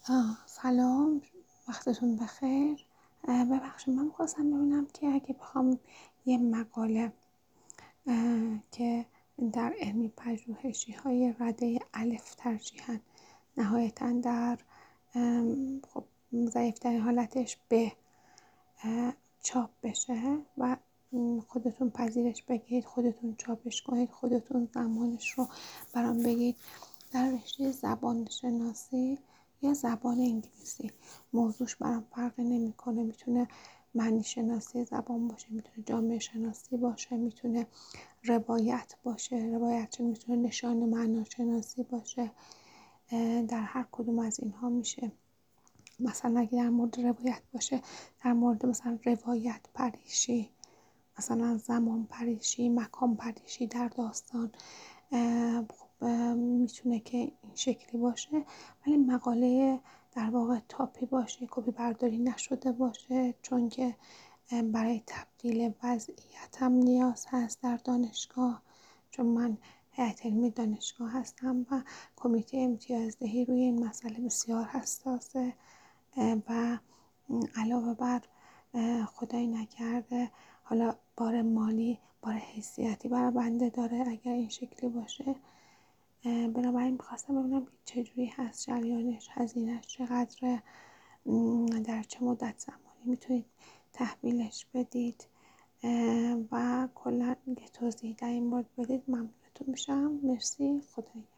سلام، وقتتون بخیر. ببخشید، من خواستم ببینم که اگه بخوام یه مقاله که در علمی پژوهشی‌های رده الف ترجیحاً نهایتاً در خب ضعیف‌ترین حالتش به چاپ بشه و خودتون پذیرش بگیرید، خودتون چاپش کنید، خودتون زمانش رو برام بگید، در رشته زبان شناسی یا زبان انگلیسی موضوعش برام فرقی نمیکنه. میتونه معنی شناسی زبان باشه، میتونه جامعه شناسی باشه، میتونه روایت باشه، روایت میتونه نشان معنا شناسی باشه. در هر کدوم از اینها میشه. مثلا اگه در مورد روایت باشه، در مورد مثلا روایت پریشی، مثلا زمان پریشی، مکان پریشی در داستان، خب میتونه که این شکلی باشه. ولی مقاله در واقع تاپی باشه، کپی برداری نشده باشه، چون که برای تبدیل وضعیت هم نیاز هست در دانشگاه، چون من هیئت علمی دانشگاه هستم و کمیته امتیازدهی روی این مسئله بسیار حساسه و علاوه بر خدای نکرده حالا بار مالی، بار حیثیتی برای بنده داره اگر این شکلی باشه. بنابراین میخواستم ببینم چجوری هست جریانش، هزینه‌اش چقدره، در چه مدت زمانی میتونید تحویلش بدید و کلا یه توضیح در این مورد بدید، ممنونتون میشم. مرسی، خدا